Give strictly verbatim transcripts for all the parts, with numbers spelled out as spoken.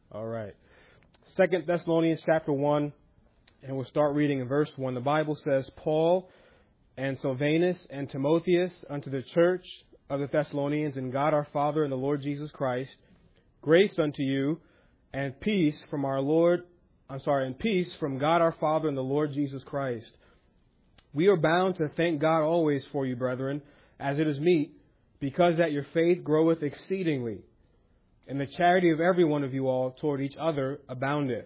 All right. Second Thessalonians chapter one, and we'll start reading in verse one. The Bible says, Paul and Silvanus and Timotheus unto the church of the Thessalonians and God our Father and the Lord Jesus Christ, grace unto you and peace from our Lord, I'm sorry, and peace from God our Father and the Lord Jesus Christ. We are bound to thank God always for you, brethren, as it is meet, because that your faith groweth exceedingly, and the charity of every one of you all toward each other aboundeth,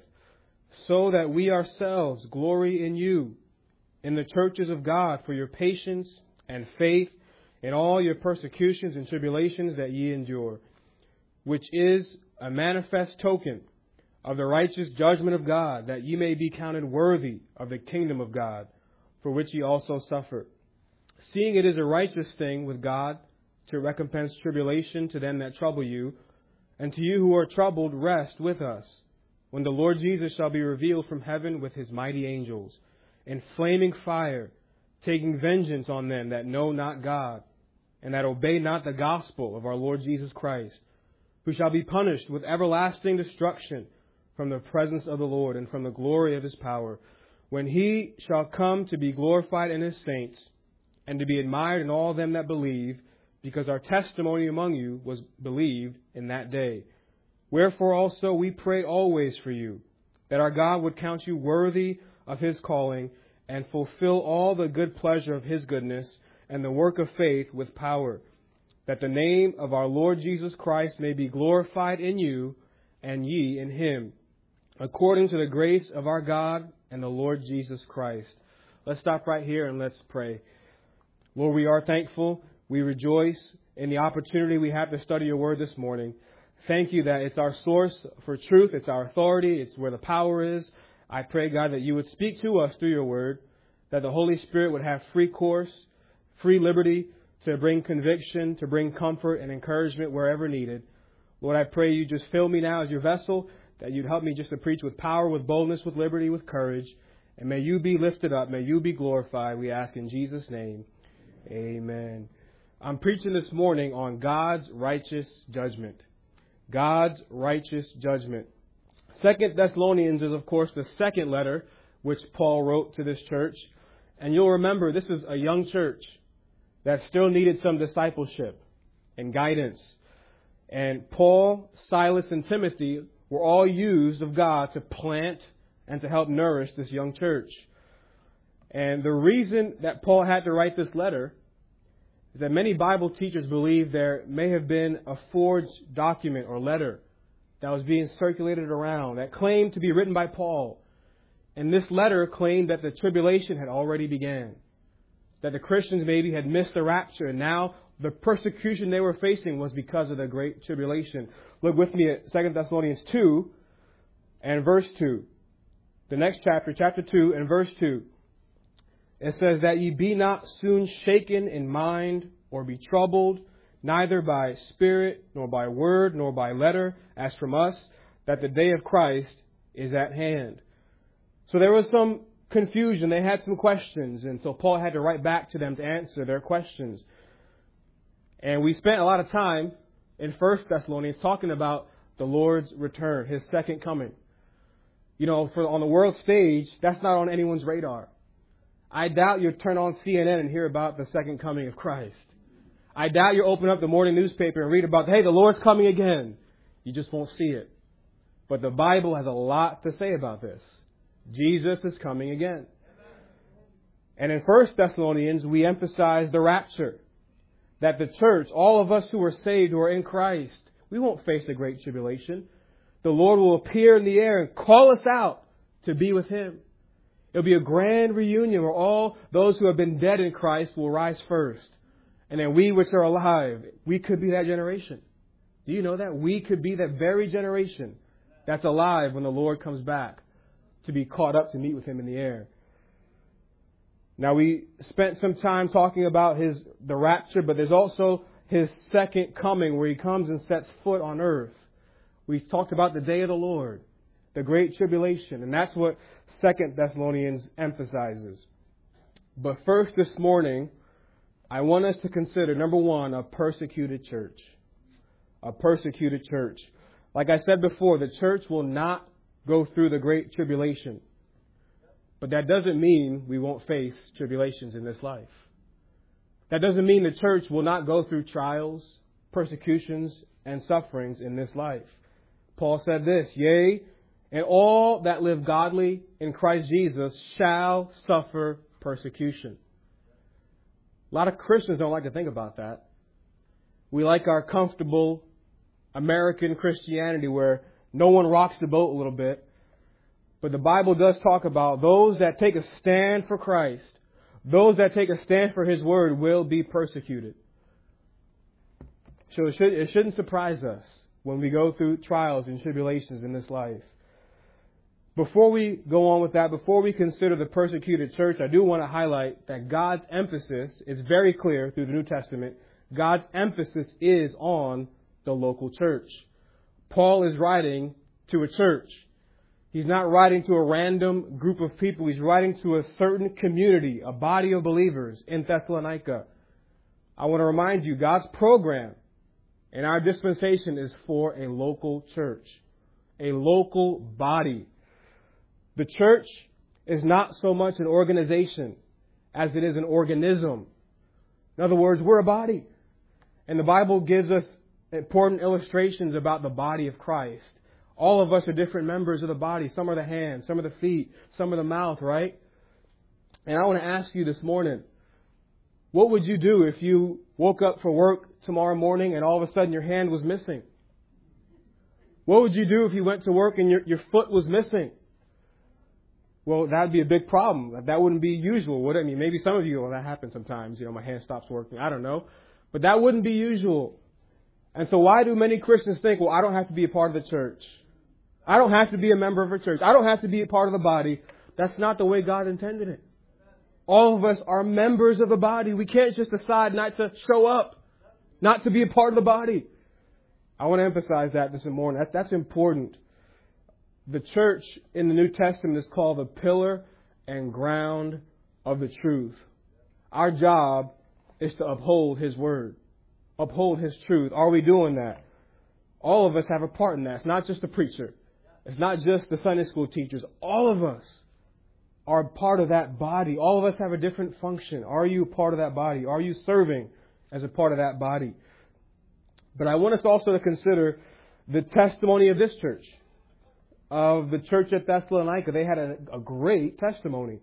so that we ourselves glory in you, in the churches of God, for your patience and faith in all your persecutions and tribulations that ye endure, which is a manifest token of the righteous judgment of God, that ye may be counted worthy of the kingdom of God, for which ye also suffer. Seeing it is a righteous thing with God to recompense tribulation to them that trouble you, and to you who are troubled, rest with us, when the Lord Jesus shall be revealed from heaven with his mighty angels, in flaming fire, taking vengeance on them that know not God, and that obey not the gospel of our Lord Jesus Christ, who shall be punished with everlasting destruction from the presence of the Lord and from the glory of his power, when he shall come to be glorified in his saints, and to be admired in all them that believe, because our testimony among you was believed in that day. Wherefore also we pray always for you, that our God would count you worthy of his calling, and fulfill all the good pleasure of his goodness, and the work of faith with power, that the name of our Lord Jesus Christ may be glorified in you, and ye in him, according to the grace of our God and the Lord Jesus Christ. Let's stop right here and let's pray. Lord, we are thankful. We rejoice in the opportunity we have to study your word this morning. Thank you that it's our source for truth. It's our authority. It's where the power is. I pray, God, that you would speak to us through your word, that the Holy Spirit would have free course, free liberty to bring conviction, to bring comfort and encouragement wherever needed. Lord, I pray you just fill me now as your vessel, that you'd help me just to preach with power, with boldness, with liberty, with courage. And may you be lifted up. May you be glorified. We ask in Jesus' name. Amen. I'm preaching this morning on God's righteous judgment. God's righteous judgment. Second Thessalonians is, of course, the second letter which Paul wrote to this church. And you'll remember this is a young church that still needed some discipleship and guidance. And Paul, Silas, and Timothy were all used of God to plant and to help nourish this young church. And the reason that Paul had to write this letter is that many Bible teachers believe there may have been a forged document or letter that was being circulated around that claimed to be written by Paul. And this letter claimed that the tribulation had already began, that the Christians maybe had missed the rapture, and now the persecution they were facing was because of the great tribulation. Look with me at Second Thessalonians two and verse two. The next chapter, chapter two and verse two. It says that ye be not soon shaken in mind or be troubled, neither by spirit, nor by word, nor by letter, as from us, that the day of Christ is at hand. So there was some confusion. They had some questions. And so Paul had to write back to them to answer their questions. And we spent a lot of time in First Thessalonians talking about the Lord's return, his second coming. You know, for on the world stage, that's not on anyone's radar. I doubt you'll turn on C N N and hear about the second coming of Christ. I doubt you'll open up the morning newspaper and read about, hey, the Lord's coming again. You just won't see it. But the Bible has a lot to say about this. Jesus is coming again. And in First Thessalonians, we emphasize the rapture. That the church, all of us who are saved, who are in Christ, we won't face the great tribulation. The Lord will appear in the air and call us out to be with him. It'll be a grand reunion where all those who have been dead in Christ will rise first. And then we which are alive, we could be that generation. Do you know that? We could be that very generation that's alive when the Lord comes back to be caught up to meet with him in the air. Now, we spent some time talking about his the rapture, but there's also his second coming where he comes and sets foot on earth. We've talked about the day of the Lord, the great tribulation, and that's what Second Thessalonians emphasizes. But first this morning, I want us to consider, number one, a persecuted church. A persecuted church. Like I said before, the church will not go through the great tribulation. But that doesn't mean we won't face tribulations in this life. That doesn't mean the church will not go through trials, persecutions, and sufferings in this life. Paul said this, yea, and all that live godly in Christ Jesus shall suffer persecution. A lot of Christians don't like to think about that. We like our comfortable American Christianity where no one rocks the boat a little bit. But the Bible does talk about those that take a stand for Christ, those that take a stand for His Word will be persecuted. So it, should, it shouldn't surprise us when we go through trials and tribulations in this life. Before we go on with that, before we consider the persecuted church, I do want to highlight that God's emphasis is very clear through the New Testament. God's emphasis is on the local church. Paul is writing to a church. He's not writing to a random group of people. He's writing to a certain community, a body of believers in Thessalonica. I want to remind you, God's program in our dispensation is for a local church, a local body. The church is not so much an organization as it is an organism. In other words, we're a body. And the Bible gives us important illustrations about the body of Christ. All of us are different members of the body. Some are the hands, some are the feet, some are the mouth, right? And I want to ask you this morning, what would you do if you woke up for work tomorrow morning and all of a sudden your hand was missing? What would you do if you went to work and your, your foot was missing? Well, that would be a big problem. That wouldn't be usual, would it? I mean, maybe some of you, well, that happens sometimes. You know, my hand stops working. I don't know. But that wouldn't be usual. And so why do many Christians think, well, I don't have to be a part of the church. I don't have to be a member of a church. I don't have to be a part of the body. That's not the way God intended it. All of us are members of the body. We can't just decide not to show up, not to be a part of the body. I want to emphasize that this morning. That's, that's important. The church in the New Testament is called the pillar and ground of the truth. Our job is to uphold His Word, uphold His truth. Are we doing that? All of us have a part in that. It's not just the preacher. It's not just the Sunday school teachers. All of us are part of that body. All of us have a different function. Are you part of that body? Are you serving as a part of that body? But I want us also to consider the testimony of this church, of the church at Thessalonica. They had a, a great testimony.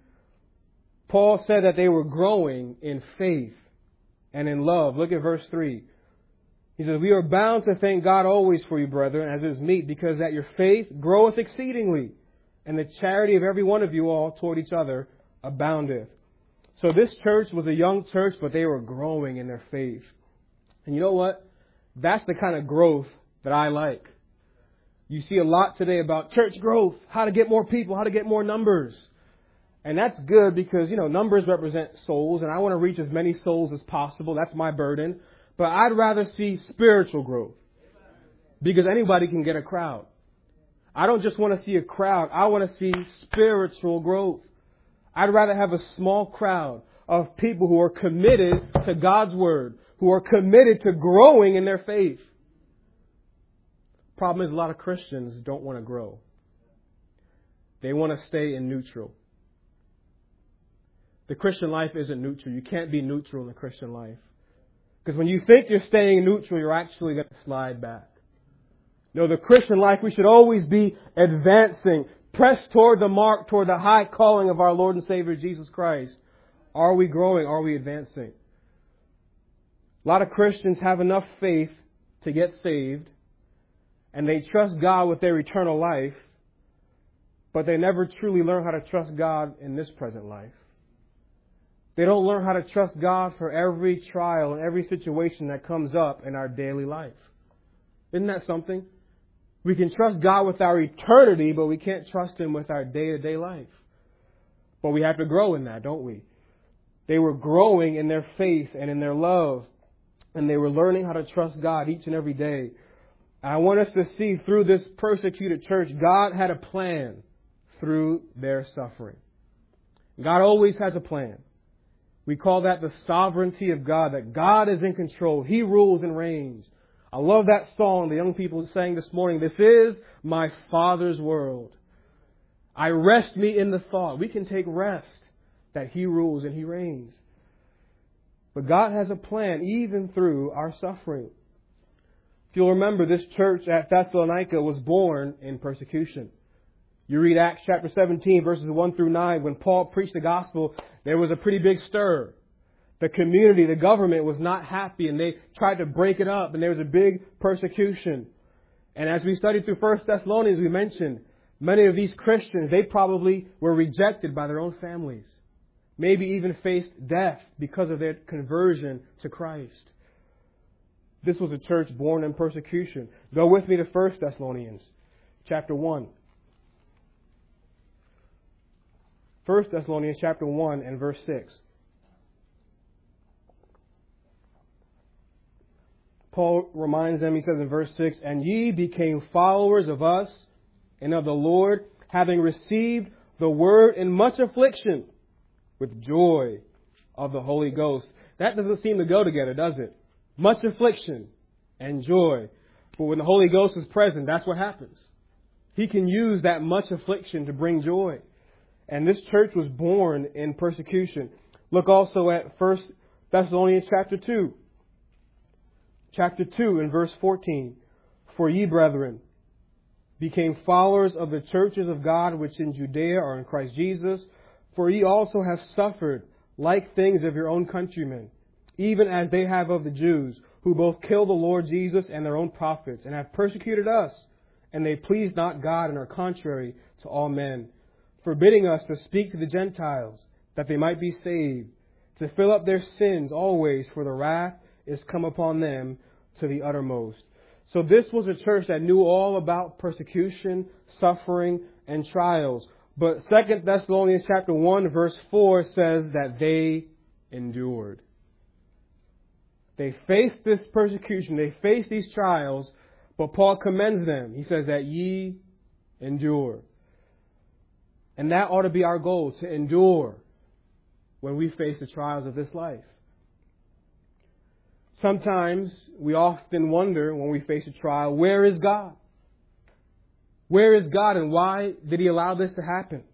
Paul said that they were growing in faith and in love. Look at verse three. He says, we are bound to thank God always for you, brethren, as is meet, because that your faith groweth exceedingly, and the charity of every one of you all toward each other aboundeth. So this church was a young church, but they were growing in their faith. And you know what? That's the kind of growth that I like. You see a lot today about church growth, how to get more people, how to get more numbers. And that's good because, you know, numbers represent souls, and I want to reach as many souls as possible. That's my burden. But I'd rather see spiritual growth because anybody can get a crowd. I don't just want to see a crowd. I want to see spiritual growth. I'd rather have a small crowd of people who are committed to God's Word, who are committed to growing in their faith. Problem is, a lot of Christians don't want to grow. They want to stay in neutral. The Christian life isn't neutral. You can't be neutral in the Christian life. Because when you think you're staying neutral, you're actually going to slide back. No, the Christian life, we should always be advancing, pressed toward the mark, toward the high calling of our Lord and Savior Jesus Christ. Are we growing? Are we advancing? A lot of Christians have enough faith to get saved, and they trust God with their eternal life, but they never truly learn how to trust God in this present life. They don't learn how to trust God for every trial and every situation that comes up in our daily life. Isn't that something? We can trust God with our eternity, but we can't trust Him with our day-to-day life. But we have to grow in that, don't we? They were growing in their faith and in their love, and they were learning how to trust God each and every day. I want us to see through this persecuted church, God had a plan through their suffering. God always has a plan. We call that the sovereignty of God, that God is in control. He rules and reigns. I love that song the young people sang this morning. This is my Father's world. I rest me in the thought. We can take rest that He rules and He reigns. But God has a plan even through our suffering. If you'll remember, this church at Thessalonica was born in persecution. You read Acts chapter seventeen, verses one through nine. When Paul preached the gospel, there was a pretty big stir. The community, the government was not happy, and they tried to break it up, and there was a big persecution. And as we studied through First Thessalonians, we mentioned many of these Christians, they probably were rejected by their own families. Maybe even faced death because of their conversion to Christ. This was a church born in persecution. Go with me to First Thessalonians chapter one. First Thessalonians chapter one and verse six. Paul reminds them, he says in verse six, "And ye became followers of us and of the Lord, having received the word in much affliction, with joy of the Holy Ghost." That doesn't seem to go together, does it? Much affliction and joy. But when the Holy Ghost is present, that's what happens. He can use that much affliction to bring joy. And this church was born in persecution. Look also at First Thessalonians chapter two. Chapter two and verse fourteen. "For ye, brethren, became followers of the churches of God which in Judea are in Christ Jesus. For ye also have suffered like things of your own countrymen, even as they have of the Jews, who both killed the Lord Jesus and their own prophets, and have persecuted us. And they please not God, and are contrary to all men, forbidding us to speak to the Gentiles, that they might be saved, to fill up their sins always, for the wrath is come upon them to the uttermost." So this was a church that knew all about persecution, suffering, and trials. But Second Thessalonians chapter one verse four says that they endured. They faced this persecution. They faced these trials. But Paul commends them. He says that ye endure. And that ought to be our goal, to endure when we face the trials of this life. Sometimes we often wonder when we face a trial, where is God? Where is God, and why did He allow this to happen?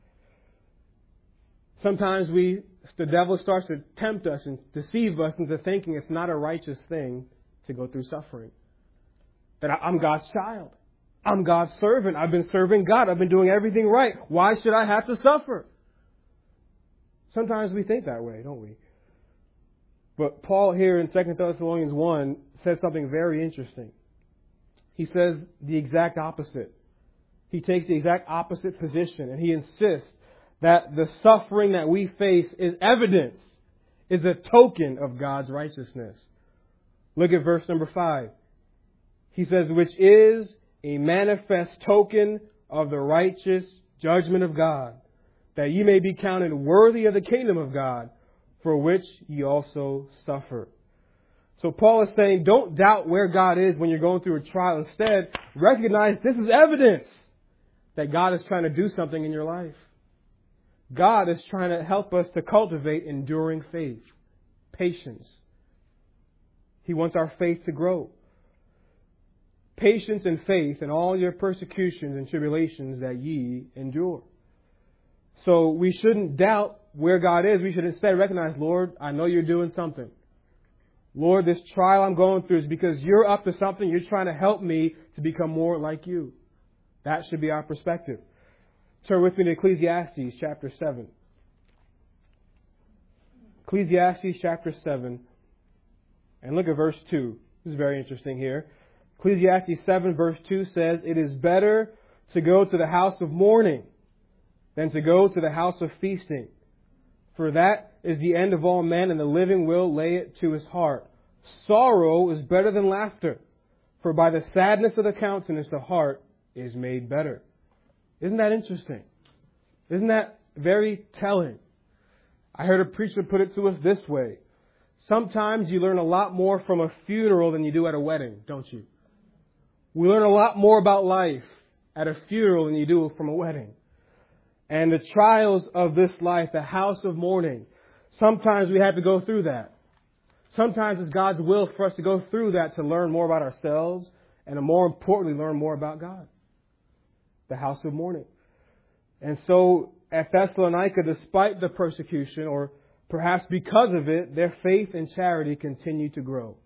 Sometimes we, the devil starts to tempt us and deceive us into thinking it's not a righteous thing to go through suffering. That I'm God's child. I'm God's servant. I've been serving God. I've been doing everything right. Why should I have to suffer? Sometimes we think that way, don't we? But Paul here in Second Thessalonians one says something very interesting. He says the exact opposite. He takes the exact opposite position, and he insists that the suffering that we face is evidence, is a token of God's righteousness. Look at verse number five. He says, "Which is a manifest token of the righteous judgment of God, that ye may be counted worthy of the kingdom of God, for which ye also suffer." So Paul is saying, don't doubt where God is when you're going through a trial. Instead, recognize this is evidence that God is trying to do something in your life. God is trying to help us to cultivate enduring faith, patience. He wants our faith to grow. Patience and faith in all your persecutions and tribulations that ye endure. So we shouldn't doubt where God is. We should instead recognize, Lord, I know you're doing something. Lord, this trial I'm going through is because you're up to something. You're trying to help me to become more like you. That should be our perspective. Turn with me to Ecclesiastes chapter seven. Ecclesiastes chapter seven. And look at verse two. This is very interesting here. Ecclesiastes seven verse two says, "It is better to go to the house of mourning than to go to the house of feasting. For that is the end of all men, and the living will lay it to his heart. Sorrow is better than laughter, for by the sadness of the countenance the heart is made better." Isn't that interesting? Isn't that very telling? I heard a preacher put it to us this way. Sometimes you learn a lot more from a funeral than you do at a wedding, don't you? We learn a lot more about life at a funeral than you do from a wedding. And the trials of this life, the house of mourning, sometimes we have to go through that. Sometimes it's God's will for us to go through that to learn more about ourselves and, more importantly, learn more about God. The house of mourning. And so at Thessalonica, despite the persecution, or perhaps because of it, their faith and charity continue to grow.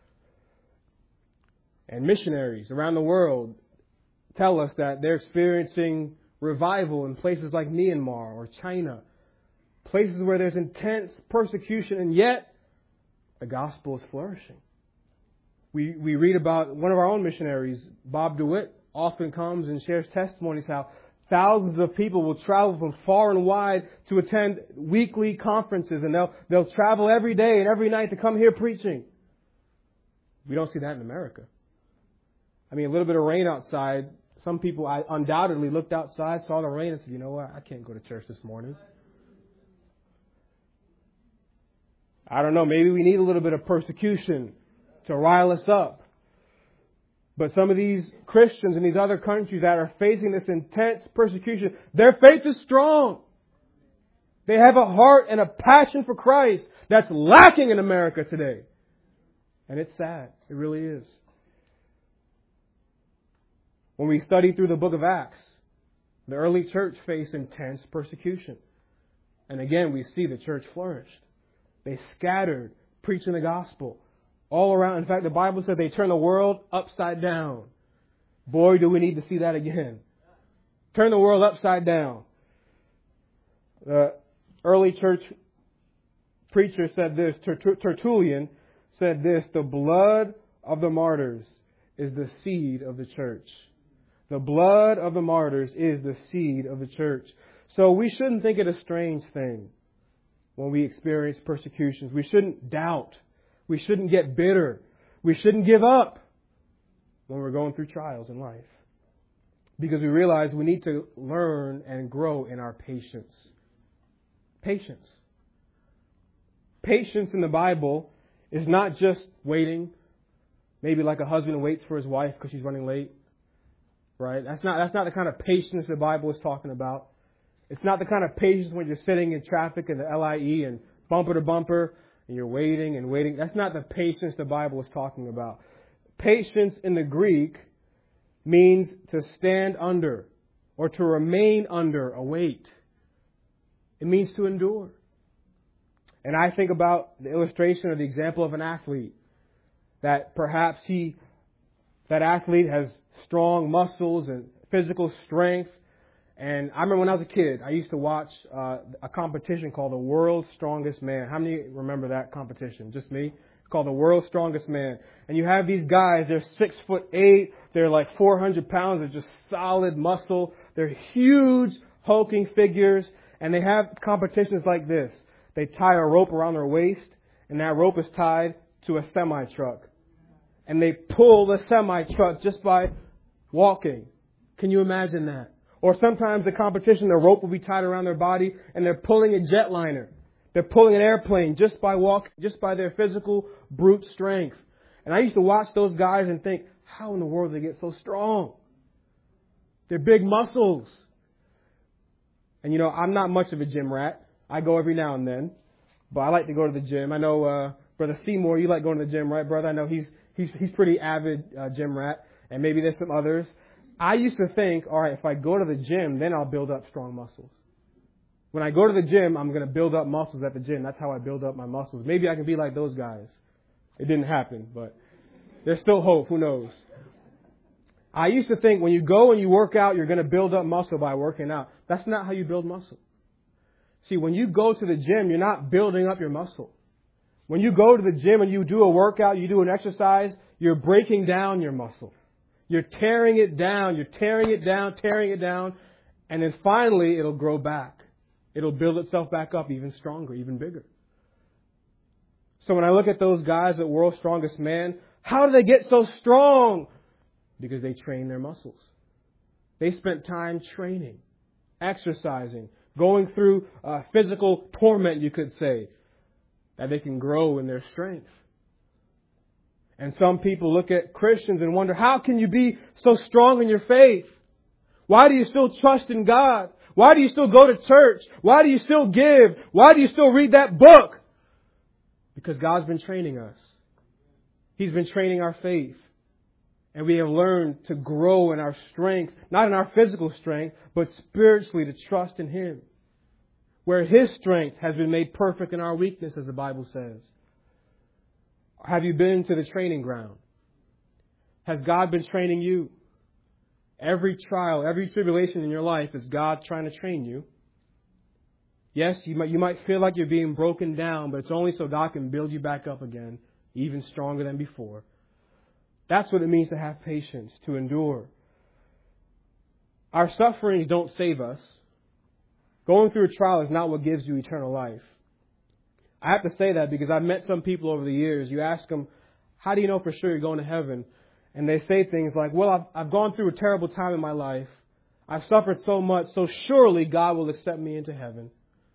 And missionaries around the world tell us that they're experiencing revival in places like Myanmar or China, places where there's intense persecution, and yet the gospel is flourishing. We we read about one of our own missionaries, Bob DeWitt, often comes and shares testimonies how thousands of people will travel from far and wide to attend weekly conferences, and they'll they'll travel every day and every night to come here preaching. We don't see that in America. I mean, a little bit of rain outside. Some people I undoubtedly looked outside, saw the rain, and said, you know what, I can't go to church this morning. I don't know, maybe we need a little bit of persecution to rile us up. But some of these Christians in these other countries that are facing this intense persecution, their faith is strong. They have a heart and a passion for Christ that's lacking in America today. And it's sad. It really is. When we study through the book of Acts, the early church faced intense persecution. And again, we see the church flourished. They scattered, preaching the gospel all around. In fact, the Bible said they turned the world upside down. Boy, do we need to see that again. Turn the world upside down. The early church preacher said this, Tertullian said this, the blood of the martyrs is the seed of the church. The blood of the martyrs is the seed of the church. So we shouldn't think it a strange thing when we experience persecutions. We shouldn't doubt. We shouldn't get bitter. We shouldn't give up when we're going through trials in life. Because we realize we need to learn and grow in our patience. Patience. Patience in the Bible is not just waiting. Maybe like a husband waits for his wife because she's running late. Right? That's not, that's not the kind of patience the Bible is talking about. It's not the kind of patience when you're sitting in traffic in the L I E and bumper to bumper and you're waiting and waiting. That's not the patience the Bible is talking about. Patience in the Greek means to stand under or to remain under a weight. It means to endure. And I think about the illustration or the example of an athlete. That perhaps he, that athlete has strong muscles and physical strength. And I remember when I was a kid, I used to watch uh, a competition called the World's Strongest Man. How many remember that competition? Just me? It's called the World's Strongest Man. And you have these guys, they're six foot eight, they're like four hundred pounds, they're just solid muscle. They're huge, hulking figures. And they have competitions like this. They tie a rope around their waist, and that rope is tied to a semi-truck. And they pull the semi-truck just by walking. Can you imagine that? Or sometimes the competition, the rope will be tied around their body and they're pulling a jetliner. They're pulling an airplane just by walking, just by their physical brute strength. And I used to watch those guys and think, how in the world do they get so strong? They're big muscles. And you know, I'm not much of a gym rat. I go every now and then, but I like to go to the gym. I know, uh, Brother Seymour, you like going to the gym, right, brother? I know he's, he's, he's pretty avid, uh, gym rat. And maybe there's some others. I used to think, all right, if I go to the gym, then I'll build up strong muscles. When I go to the gym, I'm going to build up muscles at the gym. That's how I build up my muscles. Maybe I can be like those guys. It didn't happen, but there's still hope. Who knows? I used to think when you go and you work out, you're going to build up muscle by working out. That's not how you build muscle. See, when you go to the gym, you're not building up your muscle. When you go to the gym and you do a workout, you do an exercise, you're breaking down your muscle. You're tearing it down. You're tearing it down, tearing it down. And then finally, it'll grow back. It'll build itself back up even stronger, even bigger. So when I look at those guys at World's Strongest Man, how do they get so strong? Because they train their muscles. They spent time training, exercising, going through uh, physical torment, you could say, that they can grow in their strength. And some people look at Christians and wonder, how can you be so strong in your faith? Why do you still trust in God? Why do you still go to church? Why do you still give? Why do you still read that book? Because God's been training us. He's been training our faith. And we have learned to grow in our strength, not in our physical strength, but spiritually to trust in Him. Where His strength has been made perfect in our weakness, as the Bible says. Have you been to the training ground? Has God been training you? Every trial, every tribulation in your life is God trying to train you. Yes, you might, you might feel like you're being broken down, but it's only so God can build you back up again, even stronger than before. That's what it means to have patience, to endure. Our sufferings don't save us. Going through a trial is not what gives you eternal life. I have to say that because I've met some people over the years. You ask them, how do you know for sure you're going to heaven? And they say things like, well, I've, I've gone through a terrible time in my life. I've suffered so much, so surely God will accept me into heaven.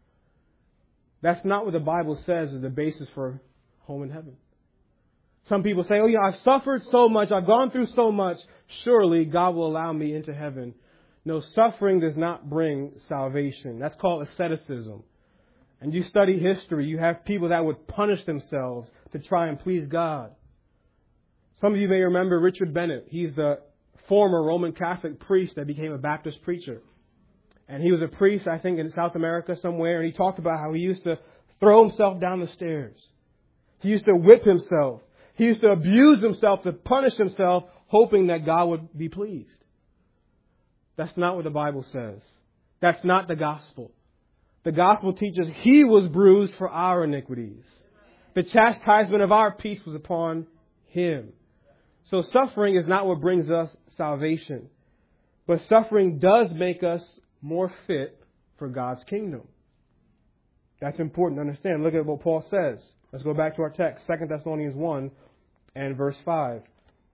That's not what the Bible says is the basis for home in heaven. Some people say, oh, yeah, I've suffered so much. I've gone through so much. Surely God will allow me into heaven. No, suffering does not bring salvation. That's called asceticism. And you study history, you have people that would punish themselves to try and please God. Some of you may remember Richard Bennett. He's the former Roman Catholic priest that became a Baptist preacher. And he was a priest, I think, in South America somewhere. And he talked about how he used to throw himself down the stairs. He used to whip himself. He used to abuse himself to punish himself, hoping that God would be pleased. That's not what the Bible says. That's not the gospel. The gospel teaches He was bruised for our iniquities. The chastisement of our peace was upon Him. So suffering is not what brings us salvation. But suffering does make us more fit for God's kingdom. That's important to understand. Look at what Paul says. Let's go back to our text, Second Thessalonians one and verse five.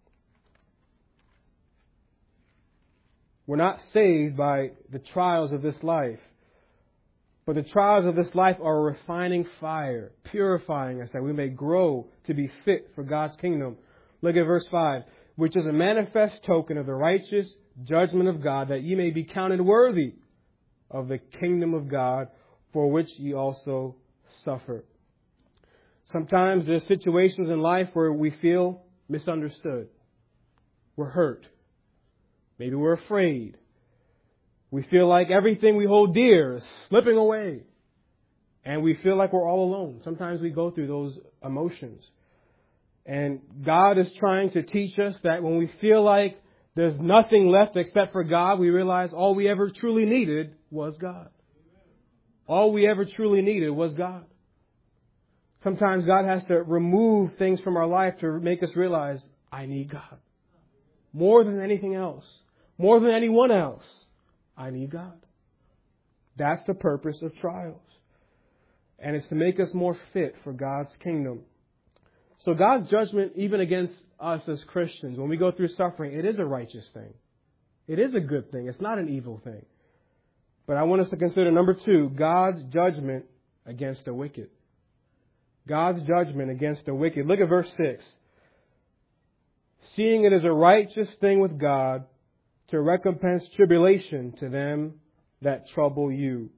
We're not saved by the trials of this life. But the trials of this life are a refining fire, purifying us that we may grow to be fit for God's kingdom. Look at verse five. Which is a manifest token of the righteous judgment of God, that ye may be counted worthy of the kingdom of God, for which ye also suffer. Sometimes there's situations in life where we feel misunderstood. We're hurt. Maybe we're afraid. We feel like everything we hold dear is slipping away. And we feel like we're all alone. Sometimes we go through those emotions. And God is trying to teach us that when we feel like there's nothing left except for God, we realize all we ever truly needed was God. All we ever truly needed was God. Sometimes God has to remove things from our life to make us realize, I need God. More than anything else. More than anyone else. I need God. That's the purpose of trials. And it's to make us more fit for God's kingdom. So God's judgment, even against us as Christians, when we go through suffering, it is a righteous thing. It is a good thing. It's not an evil thing. But I want us to consider, number two, God's judgment against the wicked. God's judgment against the wicked. Look at verse six. Seeing it is a righteous thing with God to recompense tribulation to them that trouble you.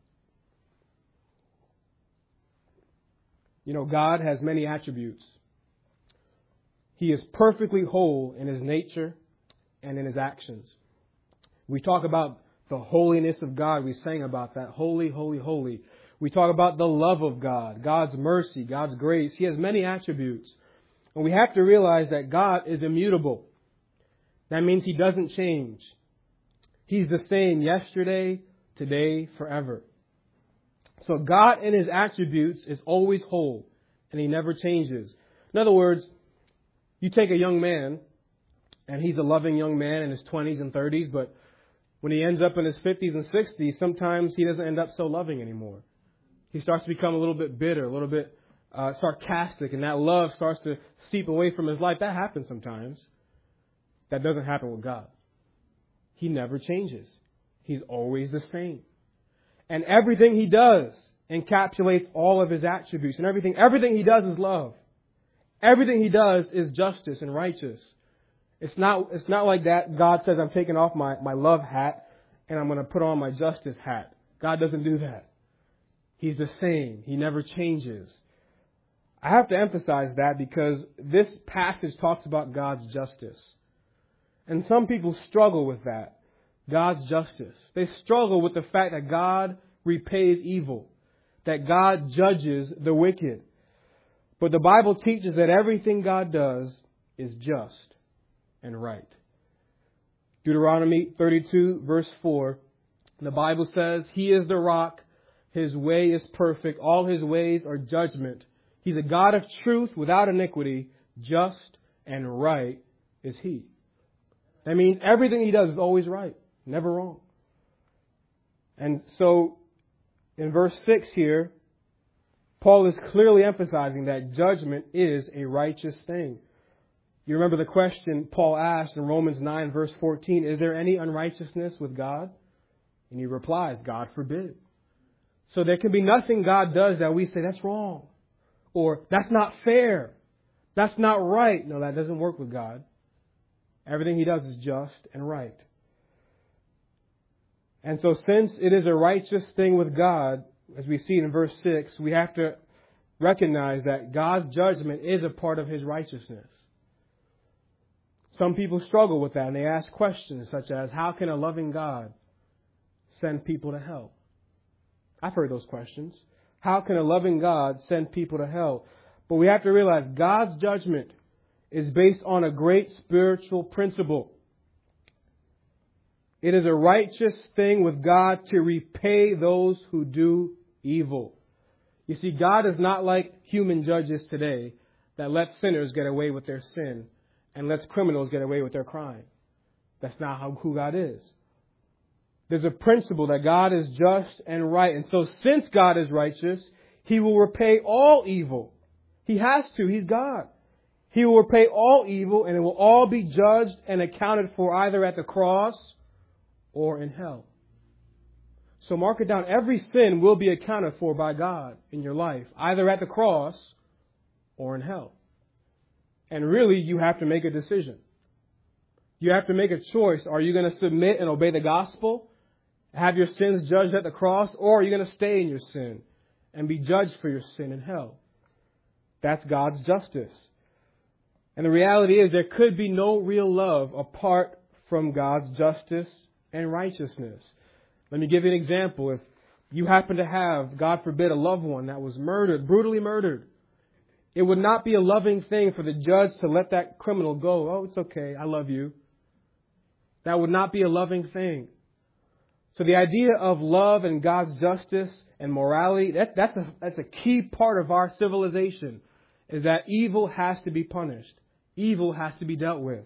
You know, God has many attributes. He is perfectly whole in His nature and in His actions. We talk about the holiness of God. We sang about that. Holy, holy, holy. We talk about the love of God, God's mercy, God's grace. He has many attributes. And we have to realize that God is immutable. That means He doesn't change. He's the same yesterday, today, forever. So God in His attributes is always whole and He never changes. In other words, you take a young man and he's a loving young man in his twenties and thirties, but when he ends up in his fifties and sixties, sometimes he doesn't end up so loving anymore. He starts to become a little bit bitter, a little bit uh, sarcastic, and that love starts to seep away from his life. That happens sometimes. That doesn't happen with God. He never changes. He's always the same. And everything He does encapsulates all of His attributes. And everything, everything He does is love. Everything He does is justice and righteous. It's not, it's not like that. God says, I'm taking off my, my love hat and I'm going to put on my justice hat. God doesn't do that. He's the same. He never changes. I have to emphasize that because this passage talks about God's justice. And some people struggle with that. God's justice. They struggle with the fact that God repays evil, that God judges the wicked. But the Bible teaches that everything God does is just and right. Deuteronomy thirty-two, verse four, the Bible says, He is the rock, His way is perfect, all His ways are judgment. He's a God of truth without iniquity, just and right is He. That means everything He does is always right, never wrong. And so, in verse six here, Paul is clearly emphasizing that judgment is a righteous thing. You remember the question Paul asked in Romans nine, verse fourteen, is there any unrighteousness with God? And he replies, God forbid. So there can be nothing God does that we say, that's wrong. Or, that's not fair. That's not right. No, that doesn't work with God. Everything He does is just and right. And so since it is a righteous thing with God, as we see in verse six, we have to recognize that God's judgment is a part of His righteousness. Some people struggle with that and they ask questions such as, how can a loving God send people to hell? I've heard those questions. How can a loving God send people to hell? But we have to realize God's judgment is based on a great spiritual principle. It is a righteous thing with God to repay those who do evil. You see, God is not like human judges today that let sinners get away with their sin and lets criminals get away with their crime. That's not how, who God is. There's a principle that God is just and right. And so since God is righteous, He will repay all evil. He has to. He's God. He will repay all evil and it will all be judged and accounted for either at the cross or in hell. So mark it down. Every sin will be accounted for by God in your life, either at the cross or in hell. And really, you have to make a decision. You have to make a choice. Are you going to submit and obey the gospel, have your sins judged at the cross, or are you going to stay in your sin and be judged for your sin in hell? That's God's justice. And the reality is there could be no real love apart from God's justice and righteousness. Let me give you an example. If you happen to have, God forbid, a loved one that was murdered, brutally murdered, it would not be a loving thing for the judge to let that criminal go. Oh, it's okay. I love you. That would not be a loving thing. So the idea of love and God's justice and morality, that, that's a, that's a key part of our civilization, is that evil has to be punished. Evil has to be dealt with.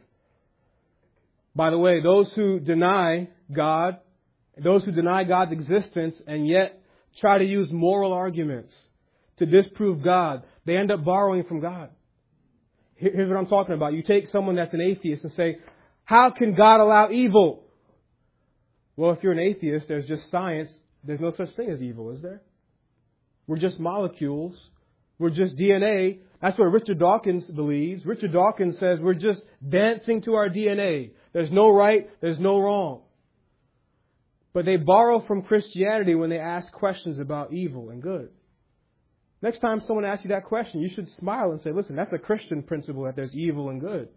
By the way, those who deny God, those who deny God's existence and yet try to use moral arguments to disprove God, they end up borrowing from God. Here's what I'm talking about. You take someone that's an atheist and say, how can God allow evil? Well, if you're an atheist, there's just science. There's no such thing as evil, is there? We're just molecules. We're just D N A. That's what Richard Dawkins believes. Richard Dawkins says we're just dancing to our D N A. There's no right. There's no wrong. But they borrow from Christianity when they ask questions about evil and good. Next time someone asks you that question, you should smile and say, listen, that's a Christian principle that there's evil and good.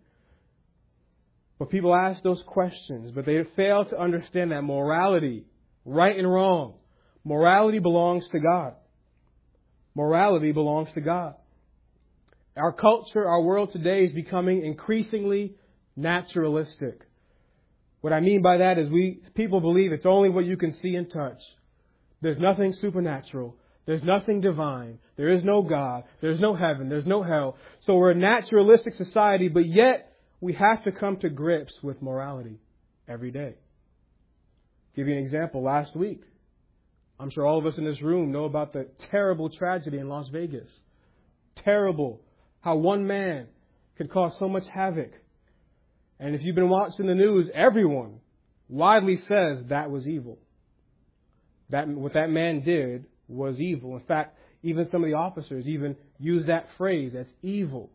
But people ask those questions, but they fail to understand that morality, right and wrong, morality belongs to God. Morality belongs to God. Our culture, our world today is becoming increasingly naturalistic. What I mean by that is we people believe it's only what you can see and touch. There's nothing supernatural. There's nothing divine. There is no God. There's no heaven. There's no hell. So we're a naturalistic society, but yet we have to come to grips with morality every day. I'll give you an example. Last week, I'm sure all of us in this room know about the terrible tragedy in Las Vegas. Terrible. How one man could cause so much havoc. And if you've been watching the news, everyone widely says that was evil. That what that man did was evil. In fact, even some of the officers even use that phrase, that's evil.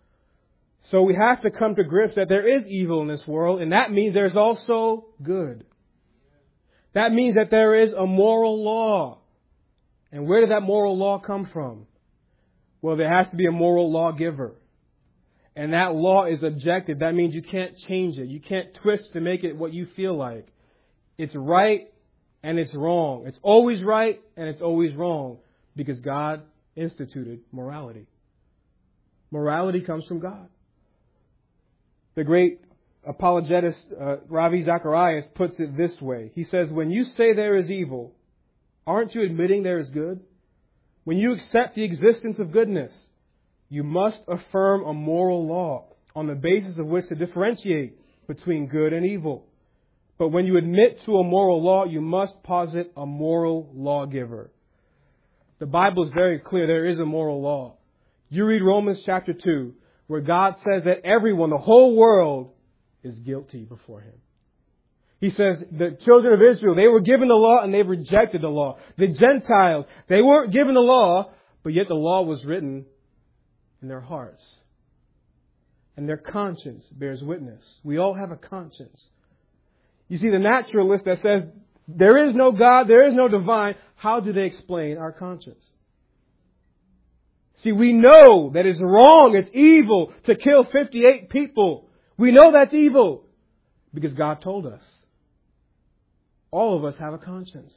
So we have to come to grips that there is evil in this world, and that means there's also good. That means that there is a moral law. And where did that moral law come from? Well, there has to be a moral lawgiver. And that law is objective. That means you can't change it. You can't twist to make it what you feel like. It's right and it's wrong. It's always right and it's always wrong because God instituted morality. Morality comes from God. The great apologetist uh, Ravi Zacharias puts it this way. He says, when you say there is evil, aren't you admitting there is good? When you accept the existence of goodness, you must affirm a moral law on the basis of which to differentiate between good and evil. But when you admit to a moral law, you must posit a moral lawgiver. The Bible is very clear. There is a moral law. You read Romans chapter two, where God says that everyone, the whole world, is guilty before Him. He says the children of Israel, they were given the law and they rejected the law. The Gentiles, they weren't given the law, but yet the law was written in their hearts. And their conscience bears witness. We all have a conscience. You see, the naturalist that says there is no God, there is no divine, how do they explain our conscience? See, we know that it's wrong, it's evil to kill fifty-eight people. We know that's evil because God told us. All of us have a conscience.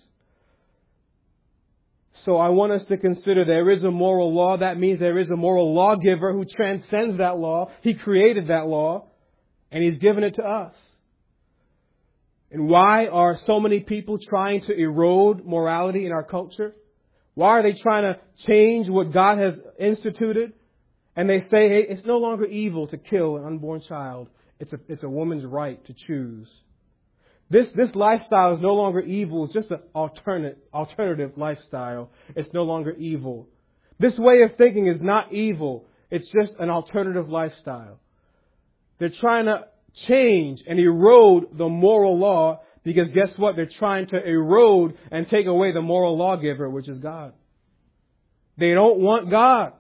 So I want us to consider there is a moral law. That means there is a moral lawgiver who transcends that law. He created that law and He's given it to us. And why are so many people trying to erode morality in our culture? Why are they trying to change what God has instituted? And they say, hey, it's no longer evil to kill an unborn child. It's a, it's a woman's right to choose. This, this lifestyle is no longer evil. It's just an alternate, alternative lifestyle. It's no longer evil. This way of thinking is not evil. It's just an alternative lifestyle. They're trying to change and erode the moral law because guess what? They're trying to erode and take away the moral lawgiver, which is God. They don't want God.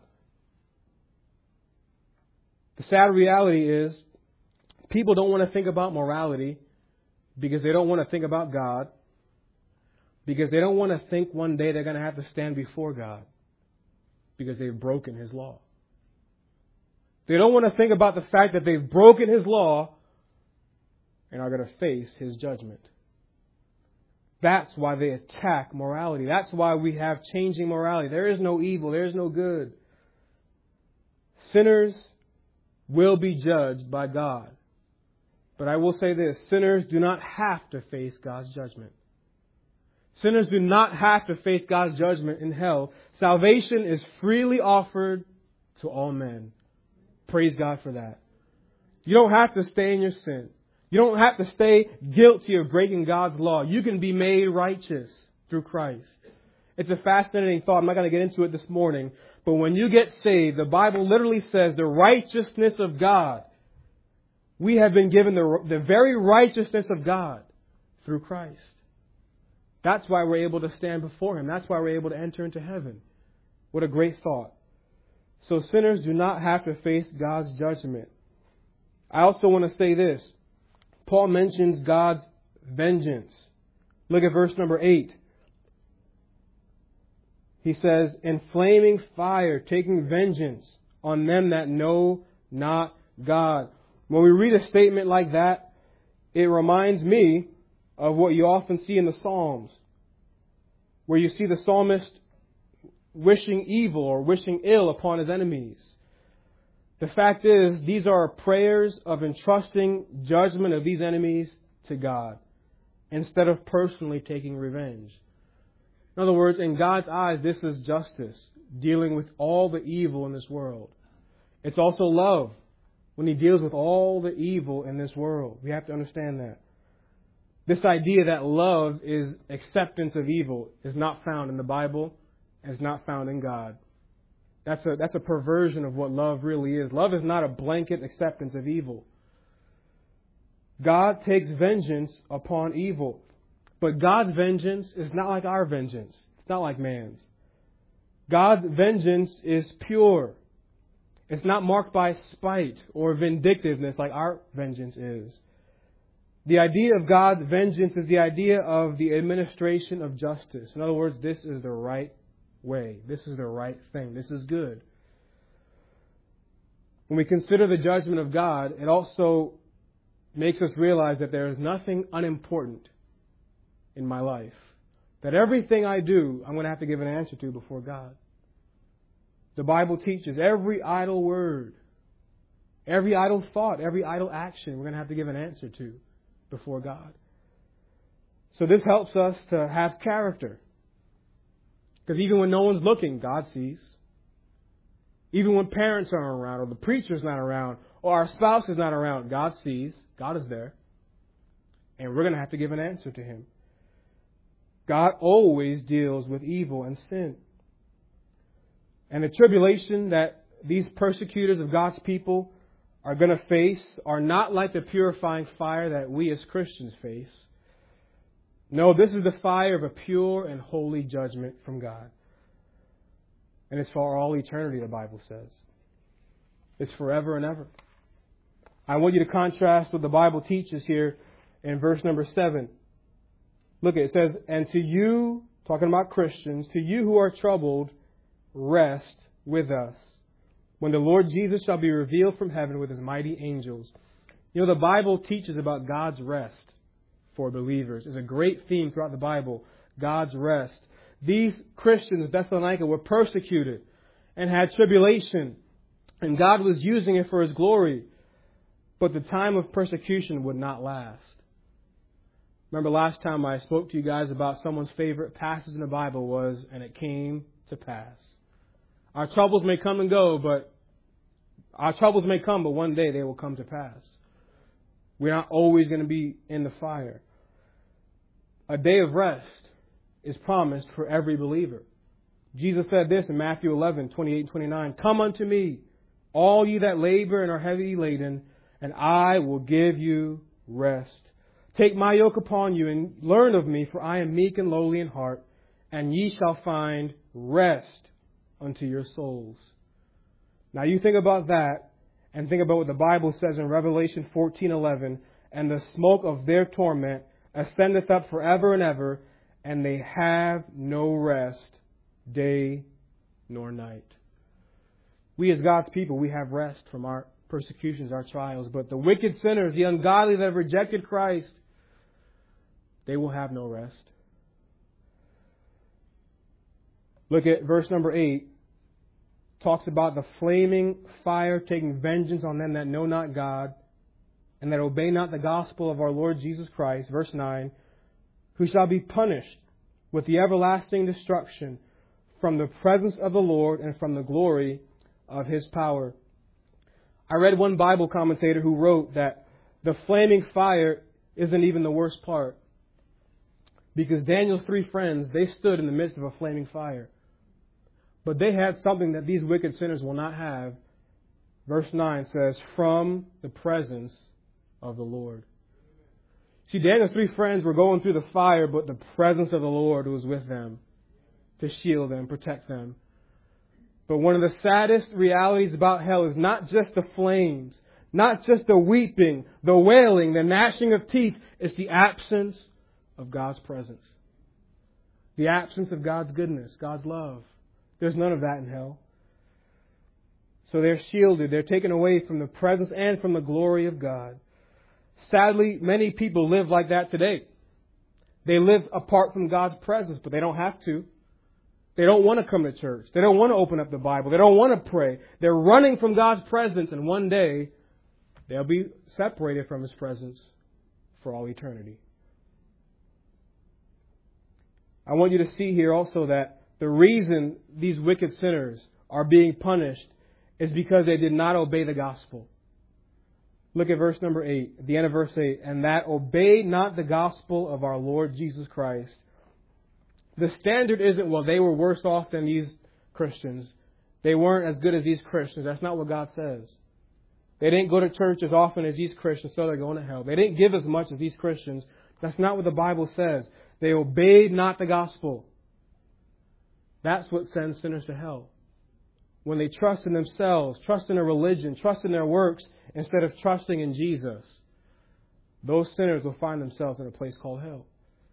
The sad reality is people don't want to think about morality because they don't want to think about God, because they don't want to think one day they're going to have to stand before God because they've broken His law. They don't want to think about the fact that they've broken His law and are going to face His judgment. That's why they attack morality. That's why we have changing morality. There is no evil. There is no good. Sinners will be judged by God. But I will say this, sinners do not have to face God's judgment. Sinners do not have to face God's judgment in hell. Salvation is freely offered to all men. Praise God for that. You don't have to stay in your sin. You don't have to stay guilty of breaking God's law. You can be made righteous through Christ. It's a fascinating thought. I'm not going to get into it this morning. But when you get saved, the Bible literally says the righteousness of God. We have been given the, the very righteousness of God through Christ. That's why we're able to stand before Him. That's why we're able to enter into heaven. What a great thought. So sinners do not have to face God's judgment. I also want to say this. Paul mentions God's vengeance. Look at verse number eight. He says, in flaming fire, taking vengeance on them that know not God. When we read a statement like that, it reminds me of what you often see in the Psalms, where you see the psalmist wishing evil or wishing ill upon his enemies. The fact is, these are prayers of entrusting judgment of these enemies to God instead of personally taking revenge. In other words, in God's eyes, this is justice, dealing with all the evil in this world. It's also love when He deals with all the evil in this world. We have to understand that. This idea that love is acceptance of evil is not found in the Bible and is not found in God. That's a, that's a perversion of what love really is. Love is not a blanket acceptance of evil. God takes vengeance upon evil. But God's vengeance is not like our vengeance. It's not like man's. God's vengeance is pure. It's not marked by spite or vindictiveness like our vengeance is. The idea of God's vengeance is the idea of the administration of justice. In other words, this is the right way. This is the right thing. This is good. When we consider the judgment of God, it also makes us realize that there is nothing unimportant in my life. That everything I do, I'm going to have to give an answer to before God. The Bible teaches every idle word, every idle thought, every idle action, we're going to have to give an answer to before God. So this helps us to have character. Because even when no one's looking, God sees. Even when parents aren't around, or the preacher's not around, or our spouse is not around, God sees. God is there. And we're going to have to give an answer to Him. God always deals with evil and sin. And the tribulation that these persecutors of God's people are going to face are not like the purifying fire that we as Christians face. No, this is the fire of a pure and holy judgment from God. And it's for all eternity, the Bible says. It's forever and ever. I want you to contrast what the Bible teaches here in verse number seven. Look, it says, and to you, talking about Christians, to you who are troubled, rest with us when the Lord Jesus shall be revealed from heaven with His mighty angels. You know, the Bible teaches about God's rest for believers. It's a great theme throughout the Bible, God's rest. These Christians of Thessalonica were persecuted and had tribulation, and God was using it for His glory. But the time of persecution would not last. Remember last time I spoke to you guys about someone's favorite passage in the Bible was, and it came to pass. Our troubles may come and go, but our troubles may come, but one day they will come to pass. We're not always going to be in the fire. A day of rest is promised for every believer. Jesus said this in Matthew eleven, twenty-eight and twenty-nine. Come unto me, all ye that labor and are heavy laden, and I will give you rest. Take my yoke upon you and learn of me, for I am meek and lowly in heart, and ye shall find rest unto your souls. Now you think about that, and think about what the Bible says in Revelation fourteen eleven, and the smoke of their torment ascendeth up forever and ever, and they have no rest, day nor night. We as God's people, we have rest from our persecutions, our trials. But the wicked sinners, the ungodly that have rejected Christ, they will have no rest. Look at verse number eight. Talks about the flaming fire taking vengeance on them that know not God and that obey not the gospel of our Lord Jesus Christ. Verse nine. Who shall be punished with the everlasting destruction from the presence of the Lord and from the glory of His power. I read one Bible commentator who wrote that the flaming fire isn't even the worst part. Because Daniel's three friends, they stood in the midst of a flaming fire. But they had something that these wicked sinners will not have. Verse nine says, from the presence of the Lord. See, Daniel's three friends were going through the fire, but the presence of the Lord was with them to shield them, protect them. But one of the saddest realities about hell is not just the flames, not just the weeping, the wailing, the gnashing of teeth. It's the absence of God's presence. The absence of God's goodness, God's love. There's none of that in hell. So they're shielded. They're taken away from the presence and from the glory of God. Sadly, many people live like that today. They live apart from God's presence, but they don't have to. They don't want to come to church. They don't want to open up the Bible. They don't want to pray. They're running from God's presence, and one day they'll be separated from His presence for all eternity. I want you to see here also that the reason these wicked sinners are being punished is because they did not obey the gospel. Look at verse number eight, at the end of verse eight. And that obeyed not the gospel of our Lord Jesus Christ. The standard isn't, well, they were worse off than these Christians. They weren't as good as these Christians. That's not what God says. They didn't go to church as often as these Christians, so they're going to hell. They didn't give as much as these Christians. That's not what the Bible says. They obeyed not the gospel. That's what sends sinners to hell. When they trust in themselves, trust in a religion, trust in their works, instead of trusting in Jesus, those sinners will find themselves in a place called hell.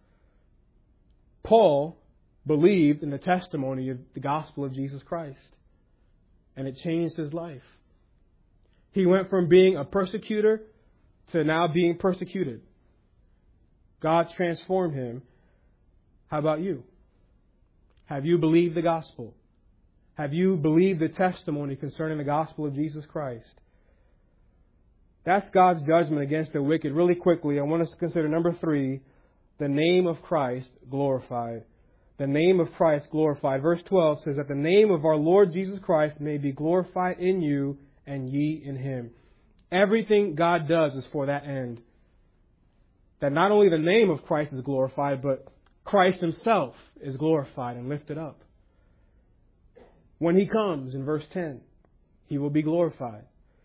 Paul believed in the testimony of the gospel of Jesus Christ, and it changed his life. He went from being a persecutor to now being persecuted. God transformed him. How about you? Have you believed the gospel? Have you believed the testimony concerning the gospel of Jesus Christ? That's God's judgment against the wicked. Really quickly, I want us to consider number three, the name of Christ glorified. The name of Christ glorified. Verse twelve says that the name of our Lord Jesus Christ may be glorified in you and ye in him. Everything God does is for that end. That not only the name of Christ is glorified, but Christ himself is glorified and lifted up. When he comes, in verse ten, he will be glorified.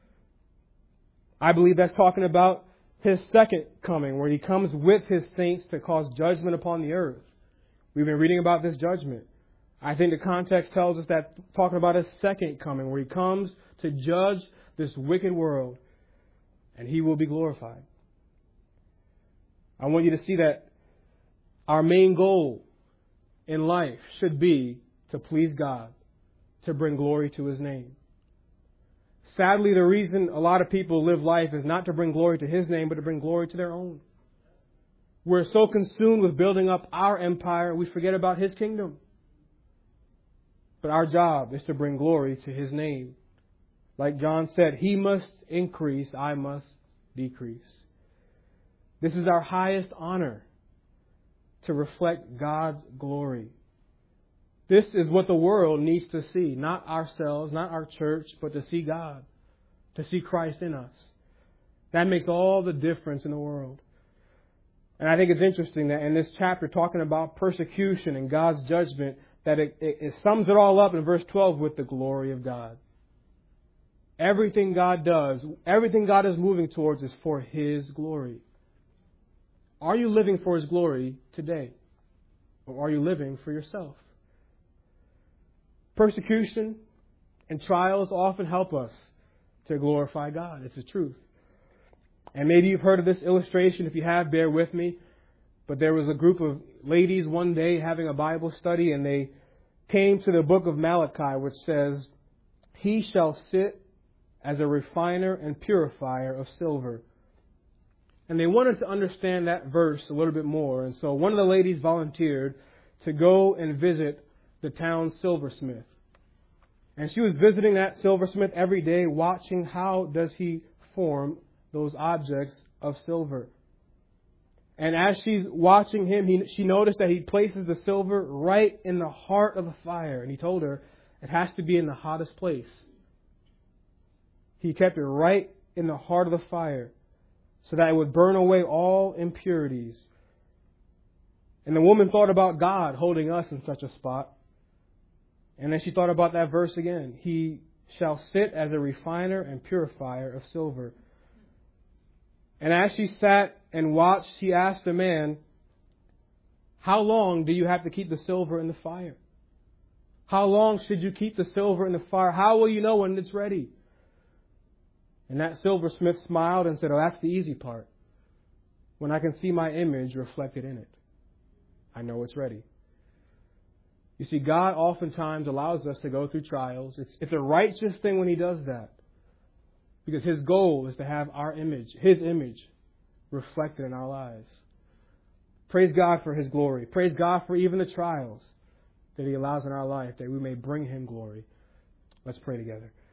I believe that's talking about his second coming, where he comes with his saints to cause judgment upon the earth. We've been reading about this judgment. I think the context tells us that talking about his second coming, where he comes to judge this wicked world, and he will be glorified. I want you to see that our main goal in life should be to please God, to bring glory to his name. Sadly, the reason a lot of people live life is not to bring glory to his name, but to bring glory to their own. We're so consumed with building up our empire, we forget about his kingdom. But our job is to bring glory to his name. Like John said, he must increase, I must decrease. This is our highest honor, to reflect God's glory. This is what the world needs to see. Not ourselves, not our church, but to see God, to see Christ in us. That makes all the difference in the world. And I think it's interesting that in this chapter, talking about persecution and God's judgment, that it, it, it sums it all up in verse twelve with the glory of God. Everything God does, everything God is moving towards is for his glory. Are you living for his glory today? Or are you living for yourself? Persecution and trials often help us to glorify God. It's the truth. And maybe you've heard of this illustration. If you have, bear with me. But there was a group of ladies one day having a Bible study, and they came to the book of Malachi, which says, he shall sit as a refiner and purifier of silver. And they wanted to understand that verse a little bit more. And so one of the ladies volunteered to go and visit the town silversmith. And she was visiting that silversmith every day, watching how does he form those objects of silver. And as she's watching him, he, she noticed that he places the silver right in the heart of the fire. And he told her it has to be in the hottest place. He kept it right in the heart of the fire so that it would burn away all impurities. And the woman thought about God holding us in such a spot. And then she thought about that verse again. He shall sit as a refiner and purifier of silver. And as she sat and watched, she asked the man, how long do you have to keep the silver in the fire? How long should you keep the silver in the fire? How will you know when it's ready? And that silversmith smiled and said, oh, that's the easy part. When I can see my image reflected in it, I know it's ready. You see, God oftentimes allows us to go through trials. It's, it's a righteous thing when he does that. Because his goal is to have our image, his image, reflected in our lives. Praise God for his glory. Praise God for even the trials that he allows in our life, that we may bring him glory. Let's pray together.